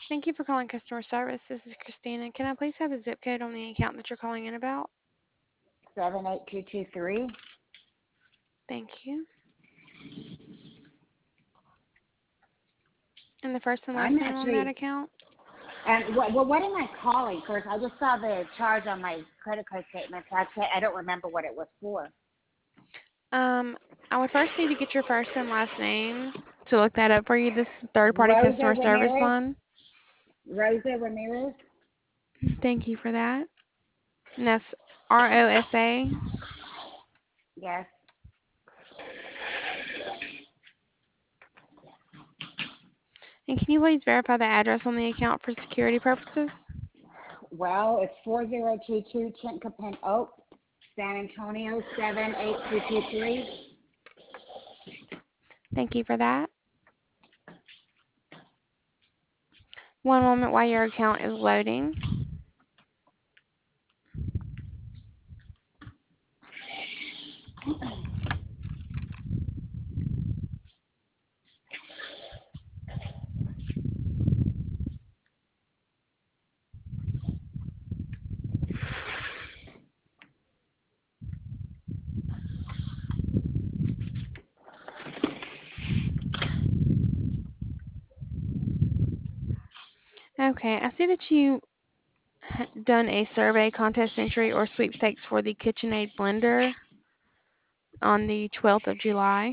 Thank you for calling customer service. This is Christina. Can I please have a zip code on the account that you're calling in about? 78223. Thank you. And the first and last I'm name on that actually, account? and what am I calling first? I just saw the charge on my credit card statement. So I don't remember what it was for. Um, I would first need to get your first and last name to look that up for you. This is third party Rosa customer service Ramirez? line. Rosa Ramirez? Thank you for that. And that's ROSA. Yes. And can you please verify the address on the account for security purposes? Well, it's 4022 Chinkapin Oak, San Antonio 78223. Thank you for that. One moment while your account is loading. Okay, I see that you done a survey, contest entry, or sweepstakes for the KitchenAid blender on the 12th of July.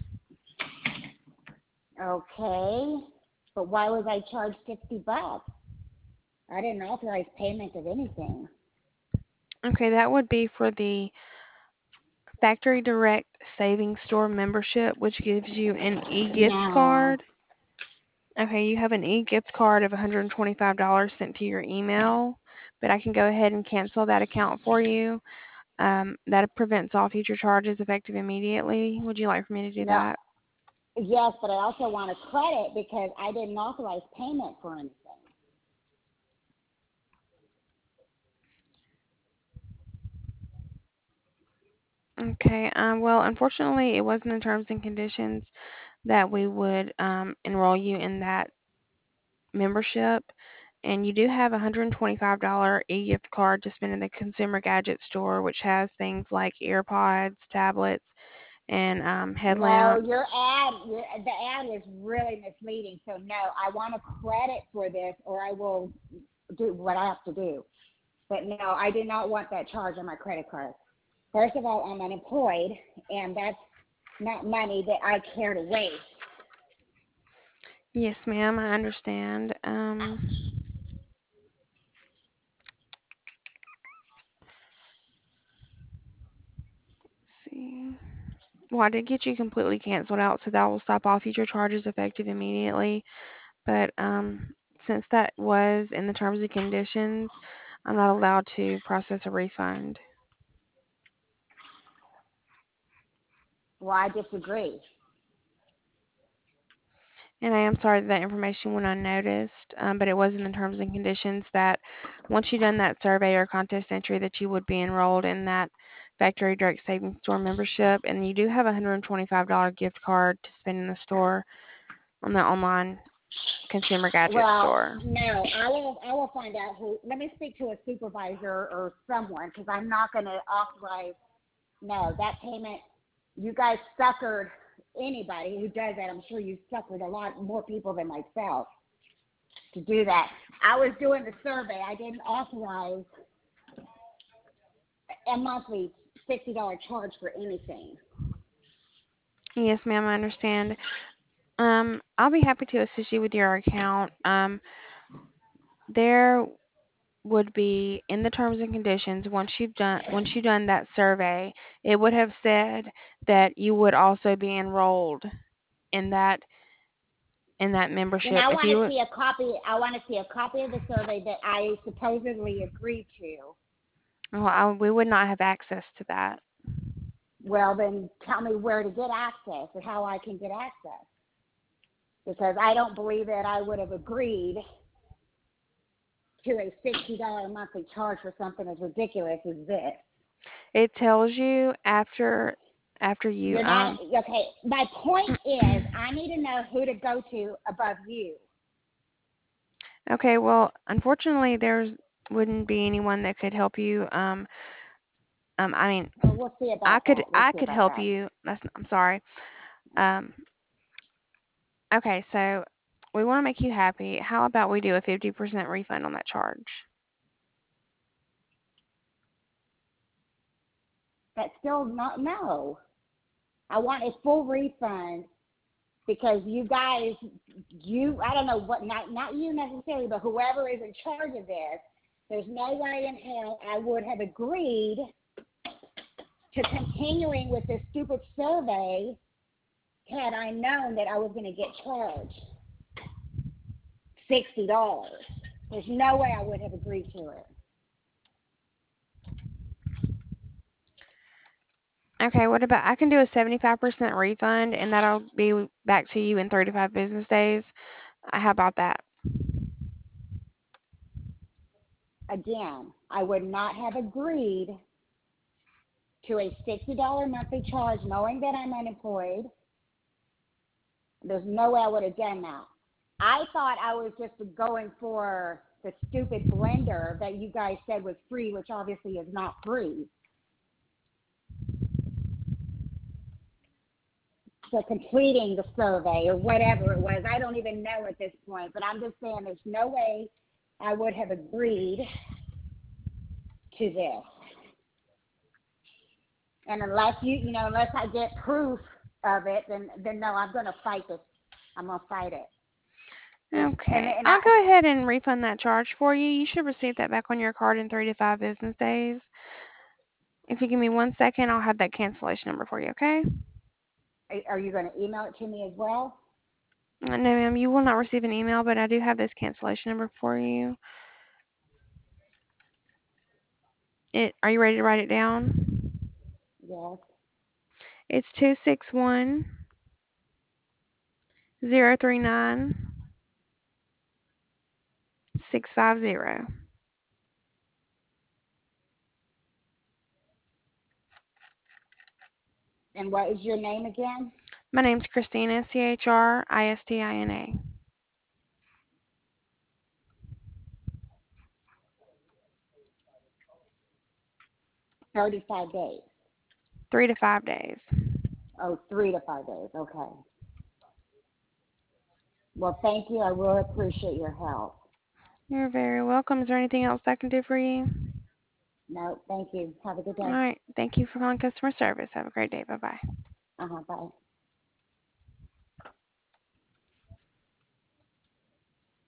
Okay. But why was I charged $60? I didn't authorize payment of anything. Okay, that would be for the Factory Direct Savings Store membership, which gives you an e-gift No. card. Okay, you have an e-gift card of $125 sent to your email, but I can go ahead and cancel that account for you. That prevents all future charges effective immediately. Would you like for me to do No. that? Yes, but I also want a credit because I didn't authorize payment for anything. Okay, well, unfortunately, it wasn't in terms and conditions that we would enroll you in that membership. And you do have a $125 e-gift card to spend in the Consumer Gadget Store, which has things like AirPods, tablets, and No, headlamps. the ad was really misleading. So no, I want a credit for this, or I will do what I have to do. But no, I do not want that charge on my credit card. First of all, I'm unemployed, and that's not money that I care to waste. Yes, ma'am, I understand. See. Well, I did get you completely canceled out, so that will stop all future charges effective immediately. But since that was in the terms and conditions, I'm not allowed to process a refund. Well, I disagree. And I am sorry that that information went unnoticed, but it was in the terms and conditions that once you've done that survey or contest entry that you would be enrolled in that Factory Direct Savings Store membership. And you do have a $125 gift card to spend in the store on the online consumer gadget Well, store. no, I will find out who. Let me speak to a supervisor or someone because I'm not going to authorize. No, that payment. You guys suckered anybody who does that. I'm sure you suckered a lot more people than myself to do that. I was doing the survey. I didn't authorize a monthly $60 charge for anything. Yes, ma'am, I understand. I'll be happy to assist you with your account. There would be in the terms and conditions once you've done that survey, it would have said that you would also be enrolled in that Then membership I if want you to were. see a copy. I want to see a copy of the survey that I supposedly agreed to. Well, we would not have access to that. Well, then tell me where to get access or how I can get access. Because I don't believe that I would have agreed to a $60 monthly charge for something as ridiculous as this. It tells you after you You're not okay. My point is, I need to know who to go to above you. Okay, well, unfortunately, there's wouldn't be anyone that could help you. I mean, Well, we'll see I about could that. We'll I see could about help that. you. I'm sorry. Um, okay, so we want to make you happy. How about we do a 50% refund on that charge? That's still not no. I want a full refund because you guys, I don't know what, not you necessarily, but whoever is in charge of this, there's no way in hell I would have agreed to continuing with this stupid survey had I known that I was going to get charged $60. There's no way I would have agreed to it. Okay, what about I can do a 75% refund and that'll be back to you in 35 business days. How about that? Again, I would not have agreed to a $60 monthly charge knowing that I'm unemployed. There's no way I would have done that. I thought I was just going for the stupid blender that you guys said was free, which obviously is not free. So completing the survey or whatever it was, I don't even know at this point, but I'm just saying there's no way I would have agreed to this. And unless unless I get proof of it, then no, I'm going to fight this. I'm going to fight it. And Okay, and I I'll go ahead and refund that charge for you. You should receive that back on your card in 3 to 5 business days. If you give me 1 second, I'll have that cancellation number for you, okay? are you going to email it to me as well? No, ma'am, you will not receive an email, but I do have this cancellation number for you. Are you ready to write it down? Yes. It's 261-039-650. And what is your name again? My name's Christina, Christina. 35 days. 3 to 5 days. Oh, 3 to 5 days. Okay. Well, thank you. I really appreciate your help. You're very welcome. Is there anything else I can do for you? No, thank you. Have a good All day. right. Thank you for calling customer service. Have a great day. Bye bye. Bye.